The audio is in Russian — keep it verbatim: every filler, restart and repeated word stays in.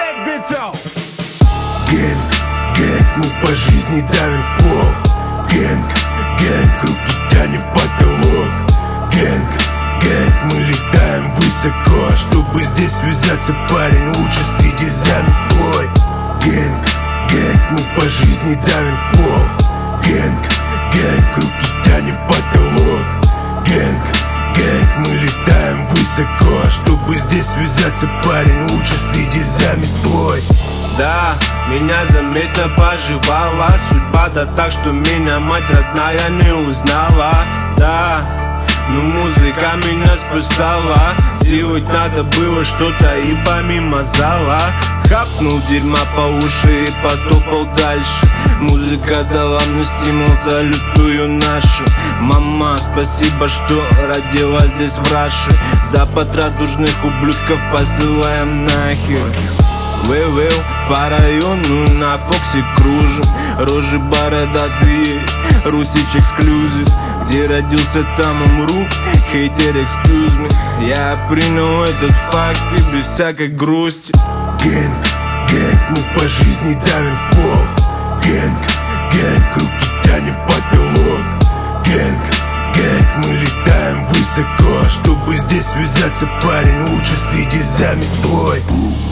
Гэнг, гэнг, мы по жизни давим в пол. Гэнг, гэнг, руки тянем потолок. Гэнг, гэнг, мы летаем высоко. Чтобы здесь связаться, парень, лучше следи за метлой. Гэнг, гэнг, мы по жизни давим в пол. Гэнг, гэнг, руки тянем потолок. Гэнг, гэнг, мы летаем высоко. Чтобы здесь связаться, парень, лучше следи за метлой. Да, меня заметно пожевала судьба, да так, что меня мать родная не узнала. Да, но музыка меня спасала. Делать надо было что-то и помимо зала. Хапнул дерьма по уши и потопал дальше. Музыка дала мне стимул, салютую нашу. Мама, спасибо, что родила здесь в Раше. Запад радужных ублюдков посылаем нахер. Вывел по району на Фоксе кружим. Рожи бородатые, Русич эксклюзив. Где родился, там умру, хейтер excuse me. Я принял этот факт и без всякой грусти. Гэнг, гэнг, мы по жизни давим в пол. Гэнг, гэнг, руки тянем потолок. Гэнг, гэнг, мы летаем высоко. Чтобы здесь связаться, парень, лучше следи за метлой.